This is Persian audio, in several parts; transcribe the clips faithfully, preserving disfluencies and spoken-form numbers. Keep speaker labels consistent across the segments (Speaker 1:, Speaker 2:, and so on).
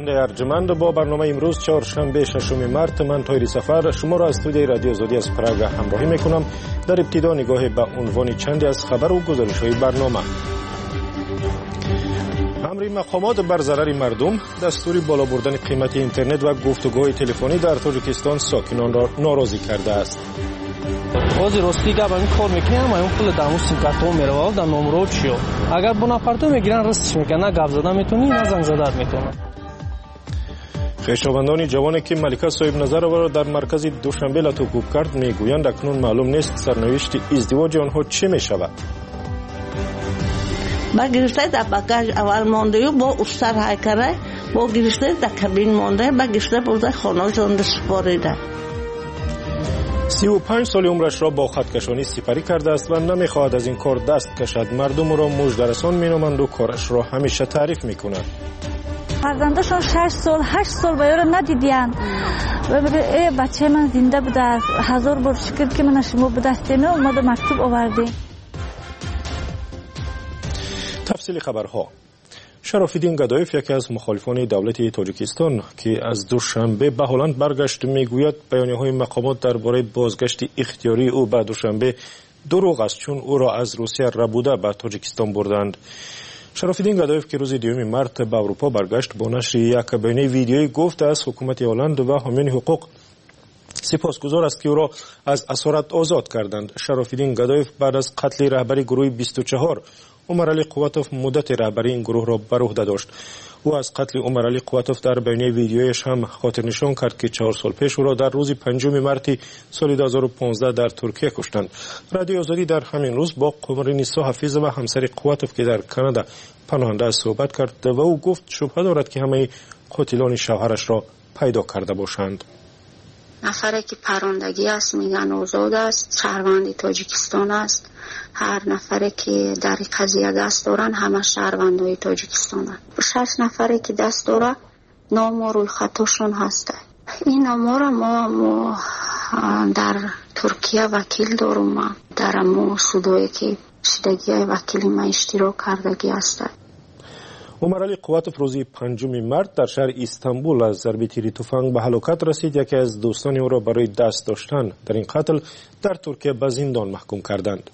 Speaker 1: ارجمند، با برنامه امروز چهارشنبه ششم مارس من طاهر سفر شما را از استودیوی رادیو آزادی از پراگ همراهی میکنم. در ابتدا نگاهی به عنوان چندی از خبر و گزارش‌های برنامه. امر مقامات بر ضرر مردم، دستور بالا بردن قیمت اینترنت و گفتگوهای تلفنی در تاجیکستان ساکنان را ناراضی کرده است.
Speaker 2: بازی راستی که من کار میکنم، من پول دامو سیم کارتو میروام در نمره چیو. اگر بنافرتو میگیرن رستش میکنن، گپ زدن میتونی، نه زنگ زدن میتونن.
Speaker 1: خویشاوندان جوانی که ملکه صاحب نظر را در مرکز دوشنبه لطوکوب کرد میگویند اکنون معلوم نیست سرنوشت ازدواج آنها چه میشود.
Speaker 3: با گرفته در بagaژ اول مانده و با استر های کرده، با گرفته در کابین مانده، با گرفته برده خانه زنده سپاریده.
Speaker 1: سی و پنج سال عمرش را با خطکشانی سپری کرده است و نمیخواهد از این کار دست کشد. مردم را مژده‌رسان مینامند و کارش را همیشه تعریف میکنند.
Speaker 4: فرزندشون شش سال هشت سال با یارو ندیدین و بگه ای بچه من زنده بوده، هزار بار شکر که من شما به دست نه اومده مکتوب آوردیم.
Speaker 1: تفصیل خبرها. شرافالدین گدایف، یکی از مخالفان دولت تاجیکستان که از دوشنبه به هلند برگشت، میگوید بیانیه‌های مقامات درباره بازگشت اختیاری او به دوشنبه دروغ است، چون او را از روسیه ربوده به تاجیکستان بردند. شرافالدین گدایف که روز دوم مارس به اروپا برگشت، با نشر یک بیانیه ویدیویی گفت از حکومت هلند و حامیان حقوق سپاسگزار است که او را از اسارت آزاد کردند. شرافالدین گدایف بعد از قتل رهبری گروه بیست و چهار عمرعلی قواتوف مدت رهبری این گروه را بر عهده داشت. او از قتل عمرعلی قواتوف در بیانیه ویدیویش هم خاطر نشان کرد که چهار سال پیش او را در روز پنجم مارس سال دو هزار و پانزده در ترکیه کشتند. رادیو آزادی در همین روز با قمرنیسا حفیظ و همسر قواتوف که در کانادا پناهنده است صحبت کرد و او گفت شبهه دارد که همه قاتلان شوهرش را پیدا کرده باشند.
Speaker 5: نفری که پراندگی است میگن آزاد است، شهروند تاجیکستان است. هر نفری که در قضیه دست دارن همه شهروندای تاجیکستان است. شش نفری که دست داره نام و روی خطاشون هسته. این نام را ما, ما در ترکیه وکیل دارم، در مو سودایی که شدگی های وکیلی ما اشتراک کردگی هسته.
Speaker 1: عمرعلی قواتوف روز پنجم مارس در شهر استانبول از ضربه تیر تفنگ به هلاکت رسید. یکی از دوستان او را برای دست داشتن در این قتل در ترکیه به زندان محکوم کردند.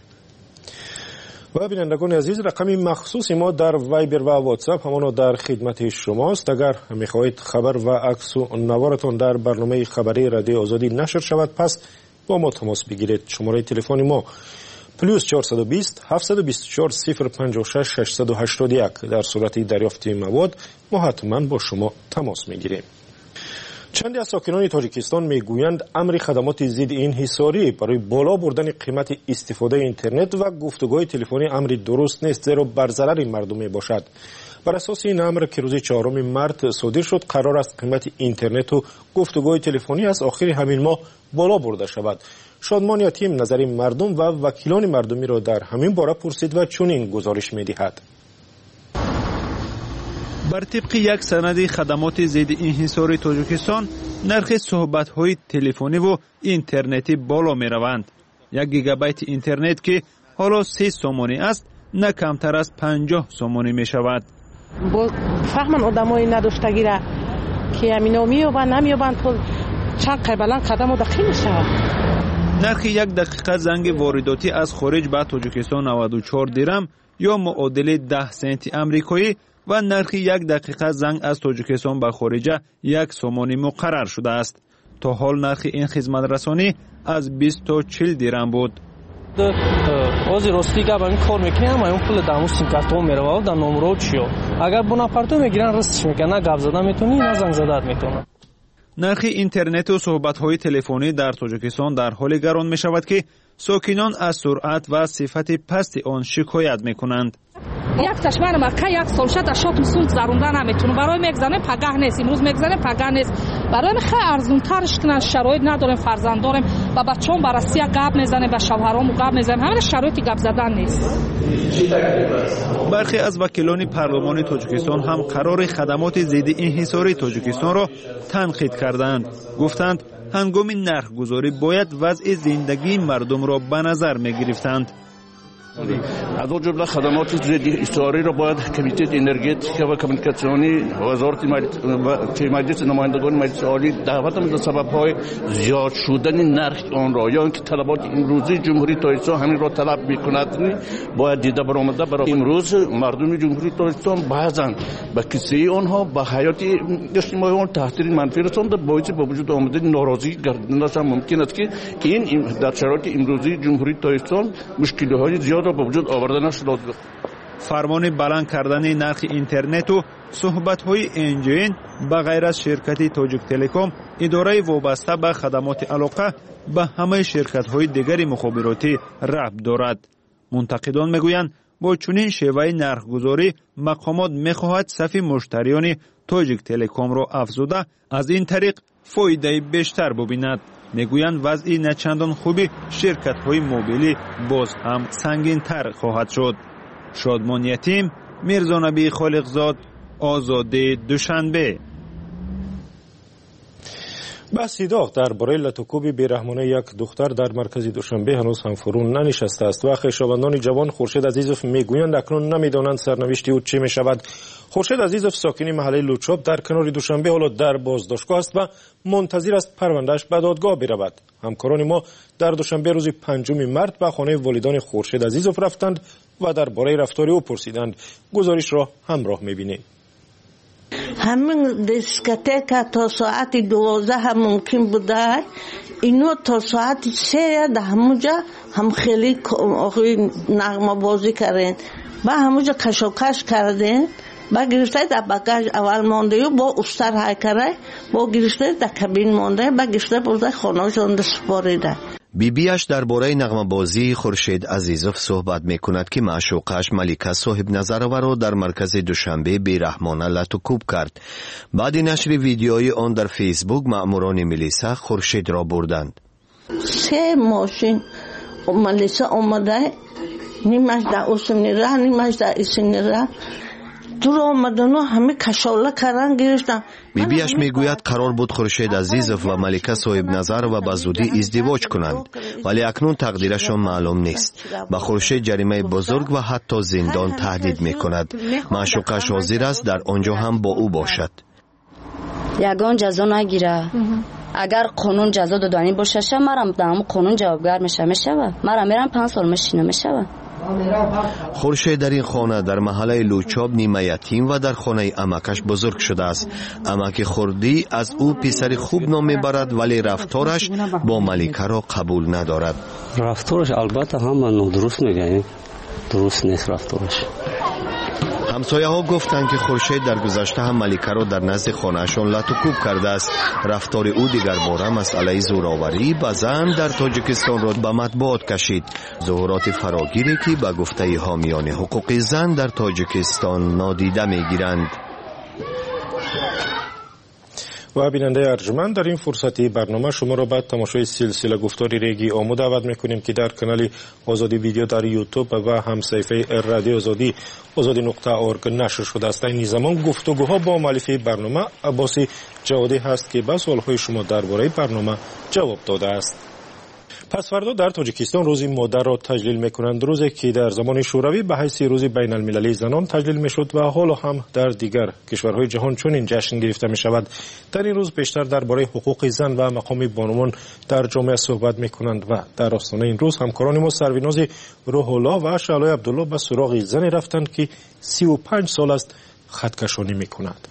Speaker 1: و بینندگان عزیز، رقم مخصوص ما در وایبر و واتساپ همانا در خدمت شماست. اگر میخواهید خبر و عکس و نوارتان در برنامه خبری رادیو آزادی نشر شود، پس با ما تماس بگیرید. شماره تلفن ما پلوس چهارصد و بیست هفتصد و بیست و چهار صفر پنجاه و شش ششصد و هشتاد و یک. در صورت دریافت مواد ما حتما با شما تماس میگیریم. چندی از ساکنان تاجیکستان میگویند امر خدمات ضد انحصاری برای بالا بردن قیمت استفاده اینترنت و گفتگوهای تلفنی امر درست نیست، زیرا بر ضرر مردم میباشد. بر اساس این امر که روز چهارم مارس صادر شد، قرار است قیمت اینترنت و گفتگوهای تلفنی از آخر همین ماه بالا برده شود. شادمان یتیم نظر مردم و وکیلان مردمی را در همین باره پرسید و چنین گزارش می‌دهد.
Speaker 6: بر طبق یک سند خدمات ضد انحصار تاجیکستان، نرخ صحبت‌های تلفنی و اینترنتی بالا می‌روند. یک گیگابایت اینترنت که حالا سی سومانی است، نه کمتر از پنجاه سومانی می‌شود.
Speaker 7: با فهمن آدمای نداشتگی را که همینا می‌یابند نمی‌یابند، چند قبلا قدم و دقیق می‌شود.
Speaker 6: نرخ یک دقیقه زنگ وارداتی از خارج به تاجیکستان نود و چهار درم یا معادل ده سنت آمریکایی و نرخ یک دقیقه زنگ از تاجیکستان به خارج یک سومانی مقرر شده است. تا حال نرخ این خدمت رسانی از بیست تا چهل درم بود.
Speaker 2: بازی راستی که من کار میکنم، من پول دامو سیم کارتو میروام در نمره چیو. اگر بنافرتو میگیرن رستش میکنن، گپ زدن میتونی، نه زنگ زدن میتونن.
Speaker 6: نرخ اینترنت و صحبت‌های تلفنی در تاجیکستان در حال گران می‌شود که ساکنان از سرعت و صفت پست آن شکایت می‌کنند.
Speaker 8: یک چشمان مکه یک سال شد شات مسون زاروندن نمیتونه، برای میگذنه پگاه نیست، امروز میگذنه پگاه نیست، برای من خیلی ارزون ترش کنن. شرایط نداریم، فرزند داریم و بچه‌ام برای سیا گپ میزنه، به شوهرام گپ میزنه، همین شرایطی گپ زدن نیست.
Speaker 6: برخی از وکیلان پارلمان تاجیکستان هم قرار خدمات ضد انحصاری تاجیکستان را تنقید کردند. گفتند هنگام نرخ گذاری باید وضع زندگی مردم را به نظر می گرفتند.
Speaker 9: از اون جمله خدمات ضد استعاری را باید کمیته انرژتیک و کمیونیکاسیونی وزارت مجلس نمایندگان مجلس عالی دعوت می‌کنه سبب‌های زیاد شدن نرخ آن را یا اینکه طلبات امروزی جمهوری تاجیکستان همین را طلب می‌کند باید دیده برآمده. برای امروز مردم جمهوری تاجیکستان بعضاً به کیسه آنها به حیات اجتماعی آن تحت منفی رسانده باعث به وجود آمدن ناراضی گردیدنشان ممکن است که این در شرایط امروزی جمهوری تاجیکستان مشکل‌های زیاد را به وجود آوردنش لازم است.
Speaker 6: فرمان بلند کردن نرخ اینترنت و صحبت‌های انجین به غیر از شرکت تاجیک تلکام، اداره وابسته به خدمات علاقه به همه شرکت‌های دیگر مخابراتی ربط دارد. منتقدان میگویند با چنین شیوه نرخگذاری مقامات می‌خواهد صف مشتریان تاجیک تلکام را افزوده از این طریق فایده بیشتر ببیند. میگویند وضعی نچندان خوبی شرکت‌های موبیلی باز هم سنگین‌تر خواهد شد. شادمان یتیم، میرزا نبی خالقزاد، آزادی دوشنبه.
Speaker 1: بحثی داغ درباره لطوکوب بیرحمانه یک دختر در مرکز دوشنبه هنوز هم فرو ننشسته است و خویشاوندان جوان خورشید عزیزوف میگویند اکنون نمیدانند سرنوشت او چه میشود. خورشید عزیزوف ساکن محله لوچوب در کنار دوشنبه حالا در بازداشتگاه است و منتظر است پروندهش به دادگاه برود. همکاران ما در دوشنبه روز پنجم مارس به خانه والدان خورشید عزیزوف رفتند و درباره رفتار او پرسیدند. گزارش را همراه می‌بینید.
Speaker 3: همین دیسکوتک تا ساعت دوازده هم ممکن بوده، اینو تا ساعت سه در همونجا هم خیلی نغمه بازی کردن و همونجا کشوکش کردن با گرفته در بگاج اول مانده و با استر های کرده با گرفته در کابین مانده با گرفته برده خانه جانده سپاریده.
Speaker 10: بیبیش درباره نغمه بازی خورشید عزیزوف صحبت میکند که معشوقش ملیکا صاحب نظرова را در مرکز دوشنبه بیرحمانه لطوکوب کرد. بعد نشر ویدیوی آن در فیسبوک مأموران ملیسا خورشید را بردند.
Speaker 3: سه ماشین ملیسا آمده، نیمش در اوسمنی را نیمش در ایسینی را دور آمدن و همه کشاله کردن گرفتن.
Speaker 10: بیبیش میگوید قرار بود خورشید عزیزوف و ملیکا صاحب نظر و به زودی ازدواج کنند، ولی اکنون تقدیرشان معلوم نیست. به خورشید جریمه بزرگ و حتی زندان تهدید میکند. معشوقش حاضر است در آنجا هم با او باشد.
Speaker 11: یگان جزا نگیره. اگر قانون جزا دادنی باشه مرا دام قانون جوابگر میشه میشه مرا میرم پنج سال مشینه میشه.
Speaker 10: خورشید در این خانه در محله لوچاب نیمه یتیم و در خانه امکش بزرگ شده است. امک خردی از او پسر خوب نام میبرد ولی رفتارش با ملیکا را قبول ندارد.
Speaker 12: رفتارش البته هم نادرست میگه، درست نیست رفتارش.
Speaker 10: همسایه ها گفتند که خورشید در گذشته هم ملیکا را در نزد خانهشان لطوکوب کرده است. رفتار او دیگر باره مسئله زوراوری به زن در تاجیکستان را به مطبوعات کشید. ظهورات فراگیری که به گفته حامیان حقوق زن در تاجیکستان نادیده میگیرند.
Speaker 1: و بیننده ارجمند، در این فرصتی برنامه شما را بعد تماشای سلسله گفتاری ریگی آمو دعوت میکنیم که در کانال آزادی ویدیو در یوتیوب و هم صفحه رادیو آزادی آزادی نقطه اورگ نشر شده است. این زمان گفتگوها با مؤلف برنامه عباس جوادی هست که به سوالهای شما درباره برنامه جواب داده است. پس فردا در تاجیکستان روز مادر را تجلیل میکنند، روزی که در زمان شوروی به حیث روز بین المللی زنان تجلیل میشد و حالا هم در دیگر کشورهای جهان چنین جشن گرفته می شود. در این روز بیشتر درباره حقوق زن و مقام بانوان در جامعه صحبت میکنند و در آستانه این روز همکاران ما سروناز روح الله و شعلای عبدالله به سراغ زنی رفتند که سی و پنج سال است خطکشانی میکند.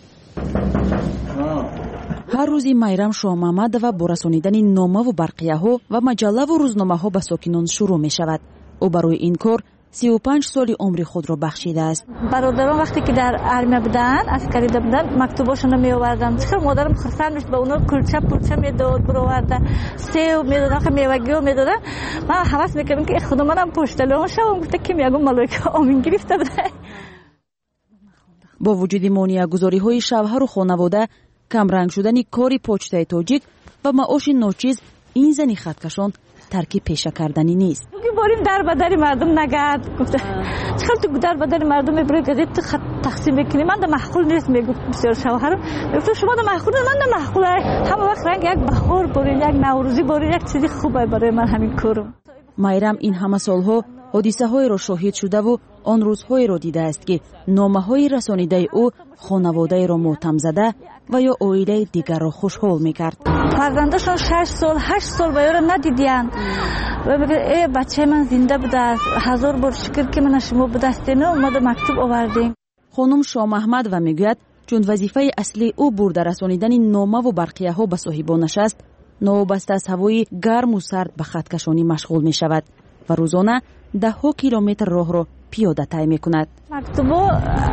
Speaker 13: ҳар рӯзи майрам шоҳмамадова бо расонидани номаву барқияҳо ва маҷаллаву рӯзномаҳо ба сокинон шурӯъ мешавад. ӯ барои ин кор سی و پنج соли умри худро бахшида аст.
Speaker 4: برادران وقتی که در армия بودن عسکری بودن مکتوباشون رو میآوردم. چقدر مادرم خرسند میشد، به اونا کلچه پلچه میداد، برآورده سیب میدادن، خیلی میوگی میدادن. من حواس میکردم که خودم منم پشتلام شوم. گفته که میگم ملائکه آمین گرفته بوده.
Speaker 13: با وجود مانع‌گذاری‌های شوهر و خانواده، کمرنگ شدن کاری پوچتای تاجیک و معاش ناچیز، این زنی خطکشان ترک پیشه کردنی نیست.
Speaker 4: بریم در بدر مردم نگرد. گفته چقدر تو در بدر مردم میبری گذیت تو خط تقسیم میکنی؟ من ده محقول نیست. میگفت بسیار شوهرم گفت شما ده محقول نیست، من ده محقوله. همه وقت رنگ یک بهار برید، یک نوروزی برید، یک چیزی خوبه برای من همین کارم.
Speaker 13: майрам این همه سالها ҳодисаҳоеро шоҳид шудаву он рӯзҳоеро дидааст ки номаҳои расонидаи ӯ хонаводаеро мотамзада ва ё оилаи дигарро хушҳол мекард.
Speaker 4: фарзандашон шаш сол ҳашт сол ба ёро надидиянд ва мегӯяд э бачаи ман зинда будааст, ҳазор бор шукр ки мана шумо будастем, омада мактуб овардем.
Speaker 13: хонум Шомаҳмадова мегӯяд, чун вазифаи аслии ӯ бурда расонидани номаву барқияҳо ба соҳибонаш аст, новобаста аз ҳавои гарму сард ба хаткашонӣ машғул мешавад ва рӯзона даҳҳо километр роҳро пиёда тай мекунад.
Speaker 4: мактубо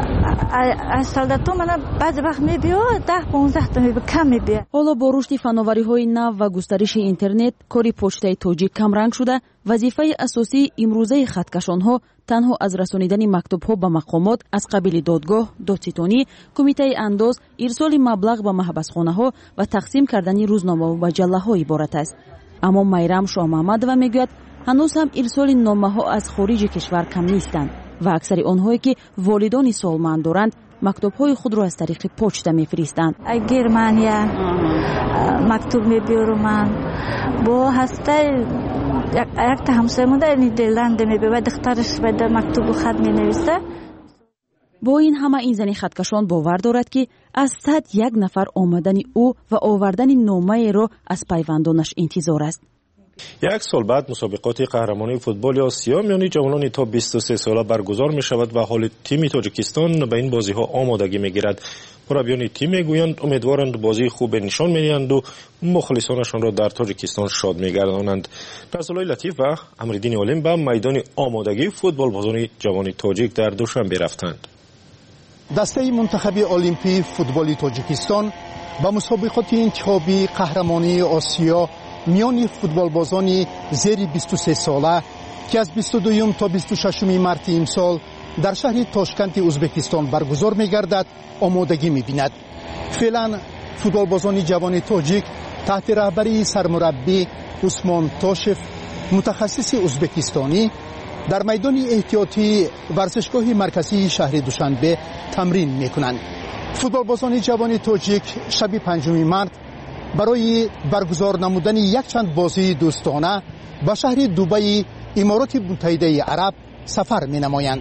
Speaker 4: аз солдато мана баъзе вақт мебиёд даҳ понздаҳта мебиёд, кам мебиёд.
Speaker 13: ҳоло бо рушди фановариҳои нав ва густариши интернет кори почтаи тоҷик камранг шуда, вазифаи асосии имрӯзаи хаткашонҳо танҳо аз расонидани мактубҳо ба мақомот аз қабили додгоҳ, додситонӣ, кумитаи андоз, ирсоли маблағ ба маҳбасхонаҳо ва тақсим кардани рӯзномаву маҷаллаҳо иборат аст. аммо Майрам Шоҳмаҳмадова мегӯяд, ҳанӯз ҳам ирсоли номаҳо аз хориҷи кишвар кам нестанд ва аксари онҳое ки волидони солманд доранд, мактубҳои худро аз тариқи почта мефиристанд.
Speaker 4: Германия мактуб мебиёруман, бо ҳастаи якта ҳамсоямон дар Нидерланде мебиёрад, духтараш баъда мактубу хат менависа.
Speaker 13: бо ин ҳама ин зани хаткашон бовар дорад ки аз сад як нафар омадани ӯ ва овардани номаеро аз пайвандонаш интизор аст.
Speaker 1: як сол баъд мусобиқоти қаҳрамонии футболи осиё миёни ҷавонони то бисту се сола баргузор мешавад ва ҳоли тими Тоҷикистон ба ин бозиҳо омодагӣ мегирад. мураббиёни тим мегӯянд умедворанд бозии хубе нишон медиҳанду мухлисонашонро дар Тоҷикистон шод мегардонанд. Назуллои Латиф ва Амриддини Олим ба майдони омодагии футболбозони ҷавони тоҷик дар душанбе рафтанд.
Speaker 14: дастаи мунтахаби олимпии футболи Тоҷикистон ба мусобиқоти интихобии қаҳрамонии осиё миёни футболбозони зери бисту се сола ки аз бисту дуюм то бисту шашуми марти имсол дар шаҳри Тошканти Ӯзбекистон баргузор мегардад, омодагӣ мебинад. феълан футболбозони ҷавони тоҷик таҳти раҳбарии сармураббӣ Усмон Тошев, мутахассиси ӯзбекистонӣ, дар майдони эҳтиётии варзишгоҳи марказии шаҳри Душанбе тамрин мекунанд. футболбозони ҷавони тоҷик шаби панҷуми март барои баргузор намудани якчанд бозии дӯстона ба шаҳри Дубаи Имороти Муттаҳидаи Араб сафар менамоянд.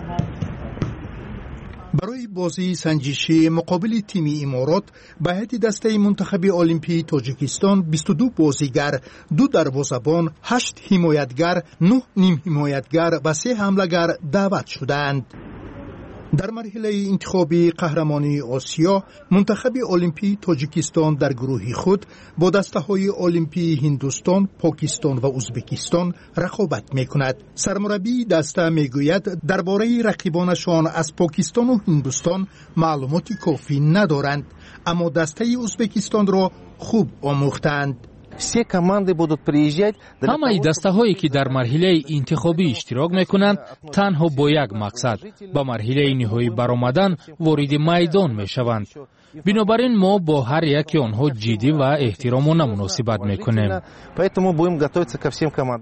Speaker 14: барои бозии санҷишӣ муқобили тими Иморот ба ҳайати дастаи мунтахаби олимпии Тоҷикистон бисту ду бозигар, ду дарвозабон, ҳашт ҳимоятгар, нӯҳ нимҳимоятгар ва се ҳамлагар даъват шуданд. дар марҳилаи интихобии қаҳрамонии осиё мунтахаби олимпии Тоҷикистон дар гурӯҳи худ бо дастаҳои олимпии Ҳиндустон, Покистон ва Ӯзбекистон рақобат мекунад. сармураббии даста мегӯяд, дар бораи рақибонашон аз Покистону Ҳиндустон маълумоти кофӣ надоранд, аммо дастаи Ӯзбекистонро хуб омӯхтанд.
Speaker 15: все команды будут приезжать. ҳамаи дастаҳое ки дар марҳилаи интихобӣ иштирок мекунанд, танҳо бо як мақсад ба марҳилаи ниҳоӣ баромадан вориди майдон мешаванд. бинобар ин мо бо ҳар яки онҳо ҷиддӣ ва эҳтиромона муносибат мекунем.
Speaker 14: поэтому будем готовиться ко всем командам.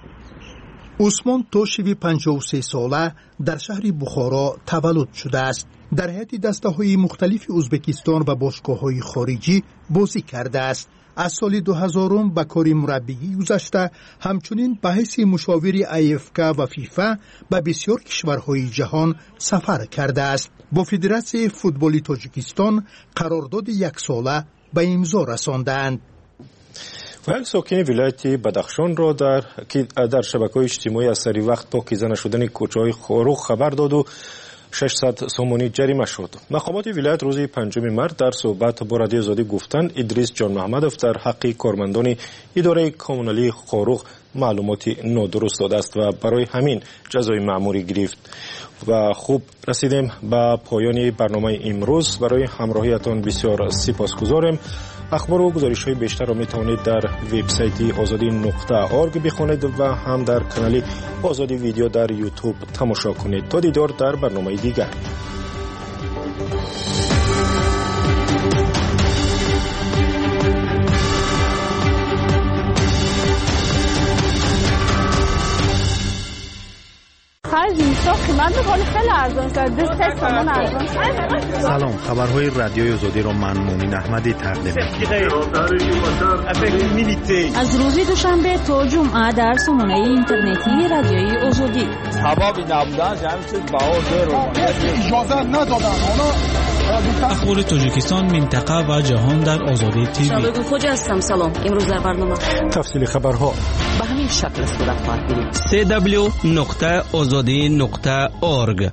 Speaker 14: усмон тошеви панҷоҳу се сола дар шаҳри Бухоро таваллуд шудааст. дар ҳайати дастаҳои мухталифи Ӯзбекистон ва бошгоҳҳои хориҷӣ бозӣ кардааст. аз соли дуҳазорум ба кори мураббигӣ гузашта, ҳамчунин ба ҳайси мушовири ай эф ка ва фифа ба бисёр кишварҳои ҷаҳон сафар кардааст. бо Федератсияи футболи Тоҷикистон қарордоди яксола ба имзо расондаанд.
Speaker 1: ва як сокини вилояти Бадахшонро дар ки дар шабакаҳои иҷтимоӣ аз сари вақт покиза нашудани кӯчаҳои Хорух хабар доду шашсад сомонӣ ҷарима шуд. мақомоти вилоят рӯзи панҷуми март дар суҳбат бо Радиои Озодӣ гуфтанд, Идрис Ҷонмаҳмадов дар ҳаққи кормандони идораи коммуналии Хорух маълумоти нодуруст додааст ва барои ҳамин ҷазои маъмурӣ гирифт. ва хуб расидем ба поёни барномаи имрӯз. барои ҳамроҳиятон бисёр сипосгузорем. ахбору гузоришҳои бештарро метавонед дар вебсайти озодӣ нуқта орг бихонед ва ҳам дар канали Озодӣ видео дар YouTube тамошо кунед. то дидор дар барномаи дигар.
Speaker 16: خرج میشه خدمت
Speaker 4: خیلی ارزان شد. دوست تومان ارزان شد.
Speaker 16: سلام، خبرهای رادیوی آزادی را من مومن احمدی تقدیم می‌کنم.
Speaker 13: از روز دوشنبه تا جمعه در سامانه اینترنتی رادیوی آزادی.
Speaker 17: حبابی نبودن همین چیز باور رو
Speaker 14: اجازه ندادن.
Speaker 18: اخبار تاجیکستان، منطقه و جهان در آزادی تیوی.
Speaker 11: شباب خوش هستم. سلام. امروز در برنامه
Speaker 1: تفصیل خبرها
Speaker 11: به همین شکل صورت خواهد گرفت.
Speaker 18: سی دبلیو نقطه آزادی نقطه اورگ.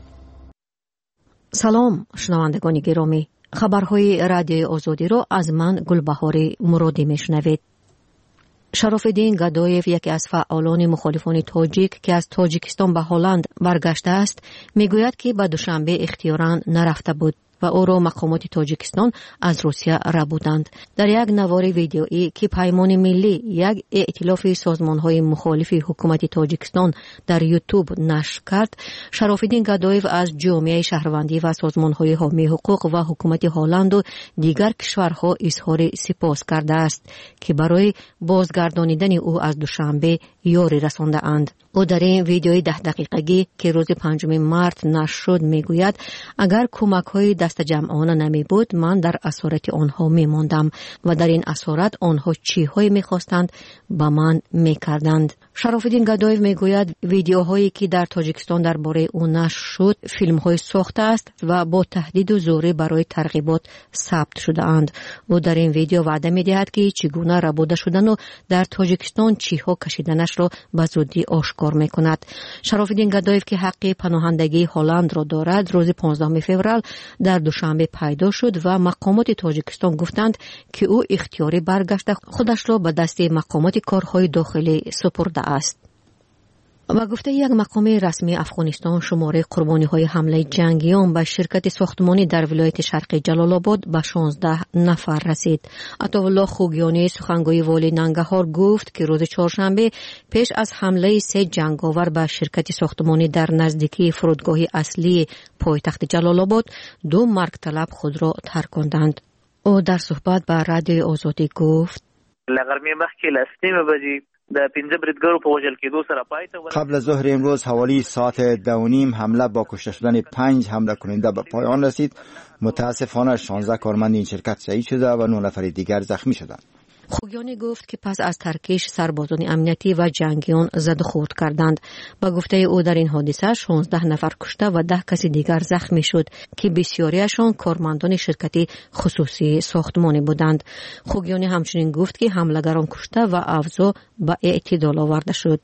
Speaker 19: سلام شنوندگان گرامی، خبرهای رادیوی آزادی را از من گلبهار مرادی میشنوید. شرافالدین گدایف، یکی از فعالان مخالفان تاجیک که از تاجیکستان به هلند برگشته است، میگوید که به دوشنبه اختیاراً نرفته بود و او را مقامات تاجیکستان از روسیه ربودند. در یک نوار ویدیویی که پیمان ملی، یک ائتلاف سازمان‌های مخالف حکومت تاجیکستان در یوتیوب نشر کرد، شرافالدین گدایف از جامعه شهروندی و سازمان‌های حامی حقوق و حکومت هلند و دیگر کشورها اظهار سپاس کرده است که برای بازگردانیدن او از دوشنبه یاری رسانده اند. او در این ویدیوی ده دقیقگی که روز پنجم مارس نشر شد میگوید اگر کمک‌های دست جمعانه نمی بود من در اسارت آنها می ماندم و در این اسارت آنها چی‌هایی می‌خواستند به من می‌کردند. شرافالدین گدایف میگوید ویدیوهایی که در تاجیکستان درباره او نشر شد فیلم‌های ساخته است و با تهدید و زوری برای ترغیبات ثبت شده اند. او در این ویدیو وعده می‌دهد که چگونه ربوده شدن و در تاجیکستان چی‌ها کشیدنش را به زودی آشکار می‌کند. شرافالدین گدایف که حق پناهندگی هلند را دارد روز پانزدهم فوریه در دوشنبه پیدا شد و مقامات تاجیکستان گفتند که او اختیاری برگشته خودش را به دست مقامات کارهای داخلی سپرده است. و گفته یک مقام رسمی افغانستان شماره قربانی‌های حمله جنگیان به شرکت ساختمانی در ولایت شرقی جلال آباد به شانزده نفر رسید. عطاالله خوگیانی سخنگوی والی ننگرهار گفت که روز چهارشنبه پیش از حمله سه جنگاور به شرکت ساختمانی در نزدیکی فرودگاه اصلی پایتخت جلال آباد دو مرگ طلب خود را ترکاندند. او در صحبت با رادیوی آزادی گفت
Speaker 20: لغرمه مخکې لسنیم بجې د پنځه بریدګرو په وژل کېدو سره پای ته
Speaker 21: قبل از ظهر امروز حوالی ساعت دو نیم حمله با کشته شدن پنج حمله کننده به پایان رسید. متاسفانه شانزده کارمند این شرکت شهید شده و نه نفر دیگر زخمی شدند.
Speaker 19: خوگیانی گفت که پس از ترکیش سربازان امنیتی و جنگیان زد و خورد کردند. با گفته او در این حادثه شانزده نفر کشته و ده کسی دیگر زخمی شد که بسیاریشان کارمندان شرکتی خصوصی ساختمانی بودند. خوگیانی همچنین گفت که حملگران کشته و افزا به اعتدال آورده شد.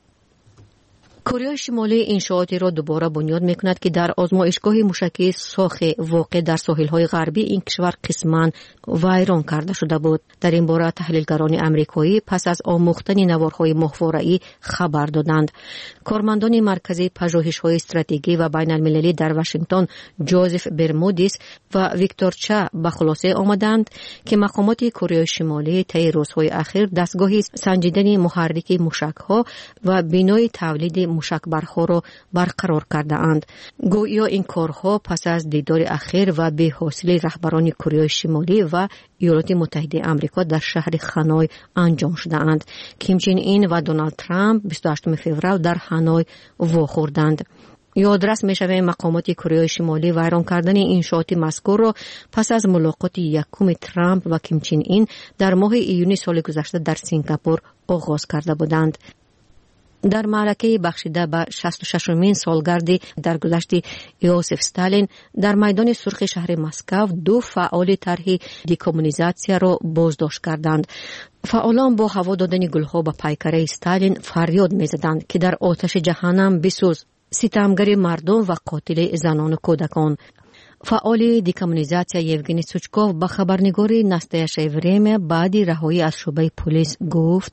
Speaker 19: کره شمالی انشاءاتی را دوباره بنیاد می‌کند که در آزمایشگاه موشکی ساخ واقع در ساحل‌های غربی این کشور قسماً ویران کرده شده بود. در این باره تحلیلگران آمریکایی پس از آموختن نوارهای ماهواره‌ای خبر دادند. کارمندان مرکز پژوهش‌های استراتژی و بین‌المللی در واشنگتن جوزف برمودیس و ویکتور چا به خلاصه آمدند که مقامات کره شمالی طی روزهای اخیر دستگاهی سنجیدن محرک موشک‌ها و بنای تولید موشکبرها را برقرار کرده اند. گویا این کارها پس از دیدار اخیر و به حاصل رهبران کره شمالی و ایالات متحده آمریکا در شهر هانوی انجام شده اند. کیم چین این و دونالد ترامپ بیست و هشتم فوریه در هانوی واخوردند. یادرس می شود مقامات کره شمالی ویران کردن انشاءات مذکور را پس از ملاقات یکم ترامپ و کیم چین این در ماه ایون سال گذشته در سنگاپور آغاز کرده بودند. در معرکه بخشیده به شصت و ششمین سالگرد درگذشت یوسف استالین در میدان سرخ شهر مسکو دو فعال طرح دیکمونیزاسیا را بازداشت کردند. فعالان با هوا دادن گلها به پیکره استالین فریاد می‌زدند که در آتش جهنم بسوز، ستمگر مردم و قاتل زنان و کودکان. فعال دیکمونیزاسیا یوگنی سوچکوف به خبرنگار نستایش وریم بعد رهایی از شعبه پلیس گفت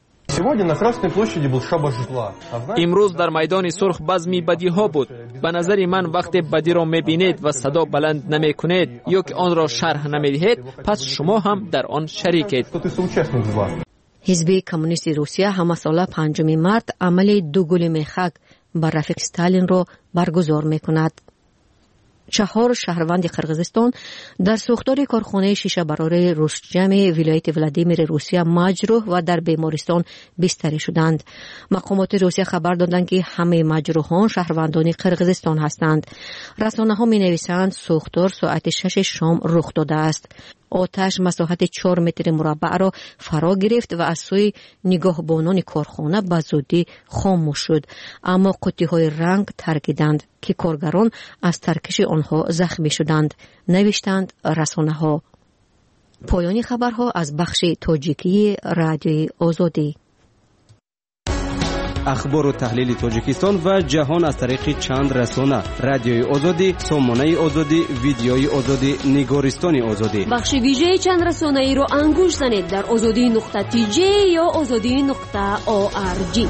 Speaker 22: امروز در میدان سرخ بزمی بدی ها بود. به نظر من وقتی بدی را میبینید و صدا بلند نمی کنید یا که آن را شرح نمی دهید پس شما هم در آن شریکید.
Speaker 19: حزب کمونیست روسیه همه ساله پنجم مارس عمل دو گل میخک بر رفیق استالین را برگزار می کند. چهار شهروند قرقیزستان در سوختار کارخانه شیشه برای رستجم ولایت ولادیمیر روسیه مجروح و در بیمارستان بستری شدند. مقامات روسیه خبر دادند که همه مجروحان شهروندان قرقیزستان هستند. رسانه‌ها می‌نویسند سوختار ساعت شش شام رخ داده است. آتش مساحت چهار متر مربع را فرا گرفت و از سوی نگاهبانان کارخانه به زودی خاموش شد، اما قطعه‌های رنگ ترکیدند که کارگران از ترکش آنها زخمی شدند، نوشتند رسانه‌ها. پایان خبرها از بخش تاجیکی رادیوی آزادی.
Speaker 5: اخبار و تحلیل تاجیکستان و جهان از طریق چند رسانه: رادیوی آزادی، سامانه آزادی، ویدیوی آزادی، نگارستان آزادی.
Speaker 7: بخش ویژه چند رسانه ای را انگوش زنید در آزادی نقطه تی جی یا آزادی نقطه او آر جی.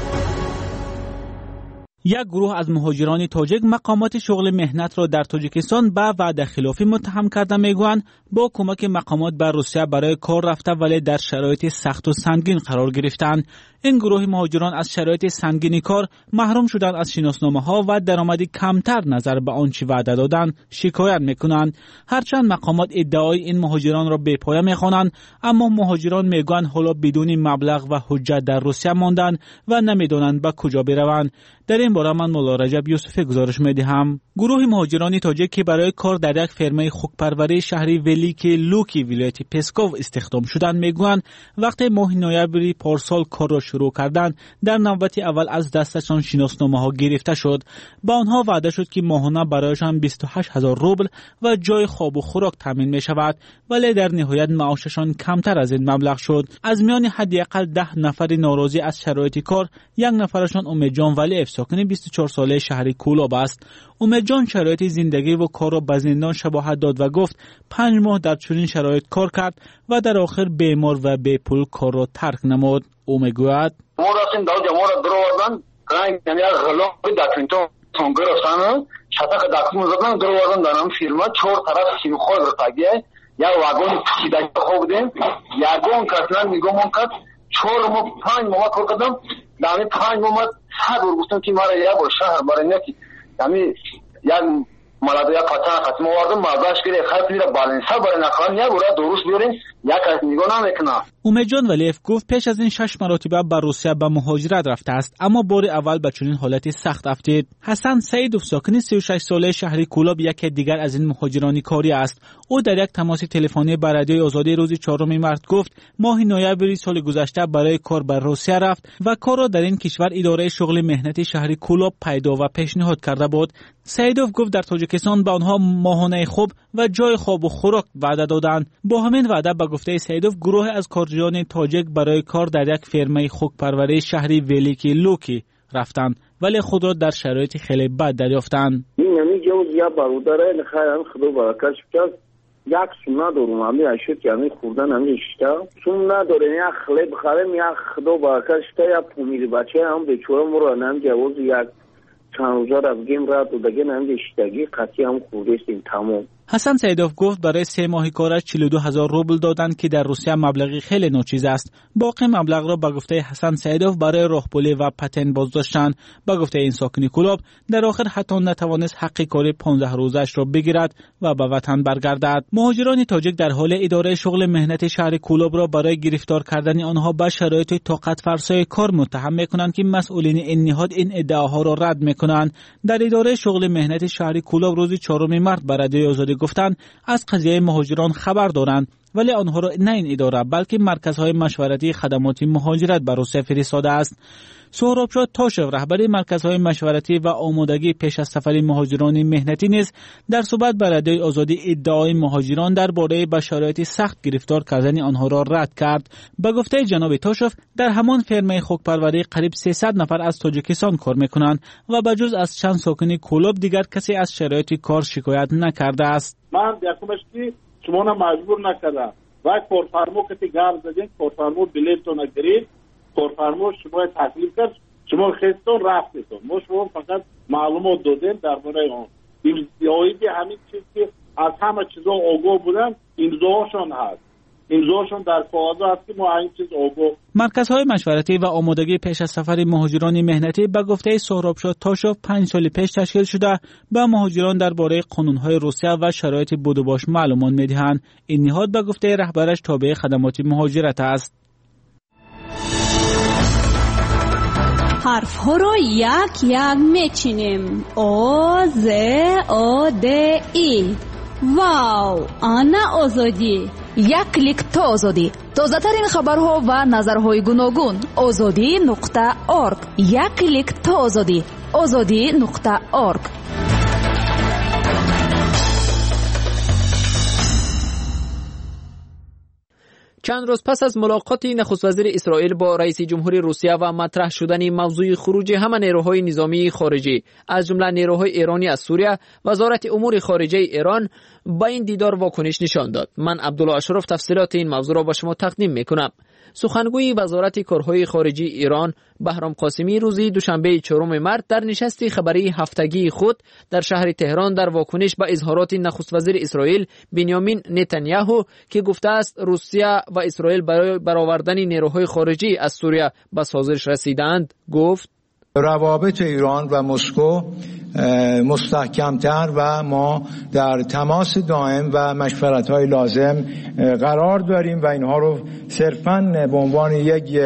Speaker 18: یک گروه از مهاجران تاجیک مقامات شغل مهنت را در تاجیکستان به وعده خلافی متهم کرده میگویند با کمک مقامات به روسیه برای کار رفته ولی در شرایط سخت و سنگین قرار گرفتند. این گروه مهاجران از شرایط سنگین کار محروم شدند از شناسنامه ها و درآمدی کمتر نظر به آنچه وعده دادند شکایت میکنند. هرچند مقامات ادعای این مهاجران را بی‌پایه میخوانند، اما مهاجران میگویند حالا بدون مبلغ و حجت در روسیه ماندند و نمیدانند به کجا بروند. در این باره من مولا رجب یوسفی گزارش میدهم. گروه مهاجران تاجیک که برای کار در یک فرمه خوکپروری شهری ولیکی لوکی ولایت پسکوو استخدام شدند میگویند وقتی ماه نوامبر پارسال کار را شروع کردند در نوبت اول از دستشان شناسنامه ها گرفته شد. با آنها وعده شد که ماهانه برایشان بیست و هشت هزار روبل و جای خواب و خوراک تامین می شود، ولی در نهایت معاششان کمتر از این مبلغ شد. از میان حداقل ده نفر ناراضی از شرایط کار، یک نفرشان امیدجان ولی ساکن بیست و چهار ساله شهر کولاب است. امیدجان شرایط زندگی و کار را به زندان شباهت داد و گفت پنج ماه در چنین شرایط کار کرد و در آخر بیمار و بی پول کار را ترک نمود. او میگوید
Speaker 23: ما رفتیم داو جمعه را درآوردن، رنگ یعنی غلاف دکمنتون تون گرفتن، شتک دکمنتون زدن درآوردن در هم فیرما چهار طرف سیمخواد را تگیه یا واگن پیچیده خوب دیم یگون کسنن میگم کرد چهار ماه پنج ماه کار کردم. یعنی پنج ماه صد بار گفتم که مرا یک بار شهر برای نکی یعنی یک مالاد یا پاتان خاتم آوردم مازاش که خط میره بالانسا برای نخوان یا برای درست بیارین یا کس نگاه نمیکنه.
Speaker 18: اومدجان ولیف گفت پیش از این شش مرتبه به روسیه به مهاجرت رفته است، اما بار اول به چنین حالتی سخت افتید. حسن سیدوف ساکن سی و شش ساله شهر کولاب یکی دیگر از این مهاجران کاری است. او در یک تماس تلفنی با رادیوی آزادی روز چهارم مارس گفت ماه نوامبر سال گذشته برای کار به روسیه رفت و کار را در این کشور اداره شغل مهنتی شهر کولاب پیدا و پیشنهاد کرده بود. سیدوف گفت در تاجیکستان به آنها ماهانه خوب و جای خواب و خوراک وعده دادند. با همین وعده به گفته سیدوف گروه از کارگران تاجیک برای کار در یک فرمه خوکپروری شهری ولیکی لوکی رفتند، ولی خود را در شرایط خیلی بد دریافتند.
Speaker 24: این نمی جوز یا برادره نخواهیم خدا برکش بکرد یک سون ندارم همی اشید که همی خوردن همی اشتا سون ندارم یا خلی بخرم یا خدا برکش بکرد یا پومیری بچه هم بچوره مرا نمی جوز یک چند روزا رفتیم رد و دیگه نمی اشتگی قطعی هم خوردستیم تمام.
Speaker 18: حسن سیدوف گفت برای سه ماهی کارش چهل و دو هزار روبل دادند که در روسیه مبلغی خیلی ناچیز است. باقی مبلغ را به گفته حسن سیدوف برای راهپولی و پتن بازداشتند. به گفته این ساکن کولاب در آخر حتی نتوانست حق کاری پانزده روزش را بگیرد و به وطن برگردد. مهاجران تاجیک در حال اداره شغل مهنت شهر کولاب را برای گرفتار کردن آنها به شرایط طاقت فرسای کار متهم می‌کنند که مسئولین این نهاد این ادعاها را رد می‌کنند. در اداره شغل مهنت شهر کولاب روز چهارم مارس به رادیوی آزادی گفتند از قضیه مهاجران خبر دارند، ولی آنها را نه این اداره بلکه مرکزهای مشورتی خدمات مهاجرت به روسیه فرستاده است. سهرابشاه تاشف رهبر مرکزهای مشورتی و آمادگی پیش از سفر مهاجران مهنتی نیز در صحبت با رادیوی آزادی ادعای مهاجران درباره به شرایط سخت گرفتار کردن آنها را رد کرد. به گفته جناب تاشف در همان فرمه خوکپروری قریب سیصد نفر از تاجیکستان کار میکنند و بجز از چند ساکن کولاب دیگر کسی از شرایط کار شکایت نکرده است.
Speaker 25: من یکمش که شما مجبور نکردم و کارفرما که گرم زدین کارفرما بلیط رو نگرید کارفرما شما تکلیف کرد شما خستون رفتیتون ما شما فقط معلومات دادیم درباره آن امضایی همین چیز که از همه چیزا آگاه بودن امضاهاشون هست امضاشون در کاغذ هست که ما این چیز اوبو.
Speaker 18: مرکزهای مشورتی و آمادگی پیش از سفر مهاجران مهنتی به گفته سهرابشاه تاشوف پنج سال پیش تشکیل شده به مهاجران درباره قانونهای روسیه و شرایط بود و باش معلومات میدهند. این نهاد به گفته رهبرش تابع خدمات مهاجرت است.
Speaker 7: حرف ها را یک یک میچینیم. او ز او د ای. واو، آنا آزادی.
Speaker 13: یک کلیک تا آزادی. تازه ترین خبرها و نظرهای گوناگون. آزادی نقطه اورگ. یک کلیک تا آزادی. آزادی نقطه اورگ.
Speaker 22: چند روز پس از ملاقات نخست وزیر اسرائیل با رئیس جمهوری روسیه و مطرح شدن موضوع خروج همه نیروهای نظامی خارجی از جمله نیروهای ایرانی از سوریه، وزارت امور خارجه ایران با این دیدار واکنش نشان داد. من عبدالله اشرف تفصیلات این موضوع را با شما تقدیم میکنم. سخنگوی وزارت کارهای خارجه ایران بهرام قاسمی روز دوشنبه چهارم مارس در نشست خبری هفتگی خود در شهر تهران در واکنش به اظهارات نخست وزیر اسرائیل بنیامین نتانیاهو که گفته است روسیه و اسرائیل برای برآوردن نیروهای خارجی از سوریه به سازش رسیدند، گفت
Speaker 2: روابط ایران و مسکو مستحکمتر و ما در تماس دائم و مشورت‌های لازم قرار داریم و اینها رو صرفاً به عنوان یک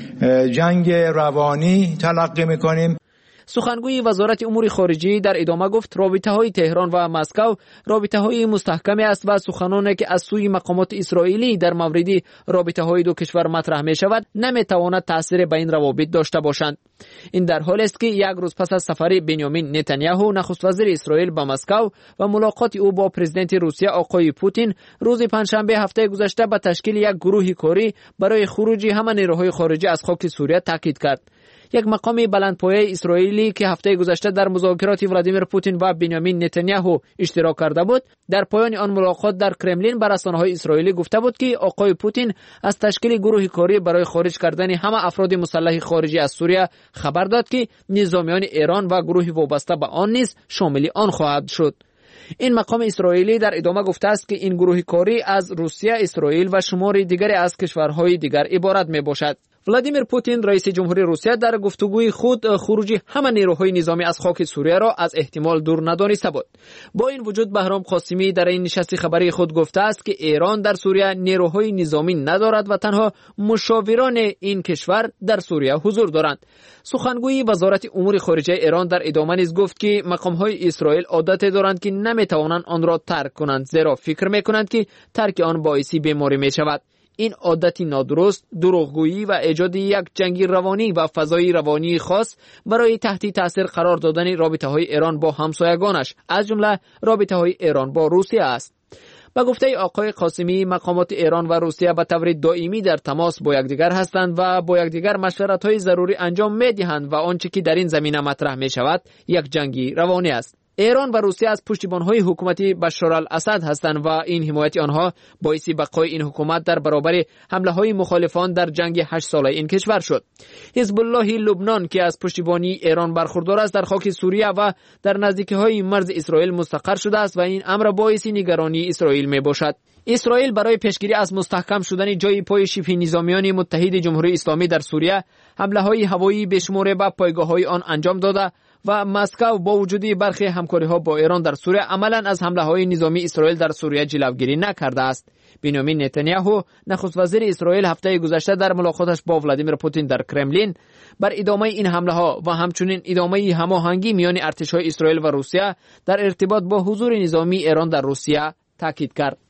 Speaker 2: جنگ روانی تلقی می‌کنیم.
Speaker 22: سخنگوی وزارت امور خارجه در ادامه گفت رابطه‌های تهران و مسکو رابطه‌های مستحکمی است و سخنانی که از سوی مقامات اسرائیلی در مورد رابطه‌های دو کشور مطرح می‌شود نمی‌تواند تأثیر به این روابط داشته باشند. این در حالی است که یک روز پس از سفر بنیامین نتانیاهو نخست وزیر اسرائیل به مسکو و ملاقات او با پرزیدنت روسیه آقای پوتین روز پنجشنبه هفته گذشته به تشکیل یک گروه کاری برای خروج همه نیروهای خارجی از خاک سوریه تاکید کرد. یک مقام بلندپایه اسرائیلی که هفته گذشته در مذاکرات ولادیمیر پوتین و بنیامین نتانیاهو اشتراک کرده بود، در پایان آن ملاقات در کرملین به رسانه‌های اسرائیلی گفته بود که آقای پوتین از تشکیل گروه کاری برای خارج کردن همه افراد مسلح خارجی از سوریه خبر داد که نظامیان ایران و گروه وابسته به آن نیز شامل آن خواهد شد. این مقام اسرائیلی در ادامه گفته است که این گروه کاری از روسیه، اسرائیل و شماری دیگری از کشورهای دیگر عبارت می باشد. ولادیمیر پوتین رئیس جمهوری روسیه در گفتگوی خود خروج همه نیروهای نظامی از خاک سوریه را از احتمال دور ندانسته بود. با این وجود بهرام قاسمی در این نشست خبری خود گفته است که ایران در سوریه نیروهای نظامی ندارد و تنها مشاوران این کشور در سوریه حضور دارند. سخنگوی وزارت امور خارجه ایران در ادامه نیز گفت که مقام‌های اسرائیل عادت دارند که نمی‌توانند آن را ترک کنند، زیرا فکر می‌کنند که ترک آن باعث بیماری می‌شود. این عادتی نادرست، دروغگویی و ایجاد یک جنگ روانی و فضای روانی خاص برای تحت تاثیر قرار دادن رابطه‌های ایران با همسایگانش از جمله رابطه‌های ایران با روسیه است. با گفته آقای قاسمی مقامات ایران و روسیه به طور دائمی در تماس با یکدیگر هستند و با یکدیگر مشورت‌های ضروری انجام می‌دهند و آنچه که در این زمینه مطرح می‌شود یک جنگ روانی است. ایران و روسیه از پشتیبان‌های حکومتی بشار الاسد هستند و این حمایت آنها باعث بقای این حکومت در برابر حمله‌های مخالفان در جنگ هشت ساله این کشور شد. حزب الله لبنان که از پشتیبانی ایران برخوردار است در خاک سوریه و در نزدیکی‌های مرز اسرائیل مستقر شده است و این امر باعث نگرانی اسرائیل میباشد. اسرائیل برای پیشگیری از مستحکم شدن جای پای شبه نظامیان متحد جمهوری اسلامی در سوریه حمله‌های هوایی بشمار به پایگاه‌های آن انجام داده و مسکو با وجود برخی همکاری‌ها با ایران در سوریه عملاً از حمله‌های نظامی اسرائیل در سوریه جلوگیری نکرده است. بنیامین نتانیاهو نخست وزیر اسرائیل هفته گذشته در ملاقاتش با ولادیمیر پوتین در کرملین بر ادامه این حمله‌ها و همچنین ادامه هماهنگی میان ارتش‌های اسرائیل و روسیه در ارتباط با حضور نظامی ایران در روسیه تاکید کرد.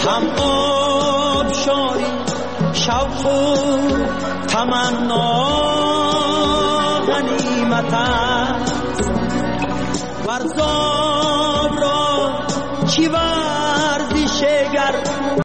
Speaker 3: هم آبشاری شوق و تمنا غنیمت است ورزان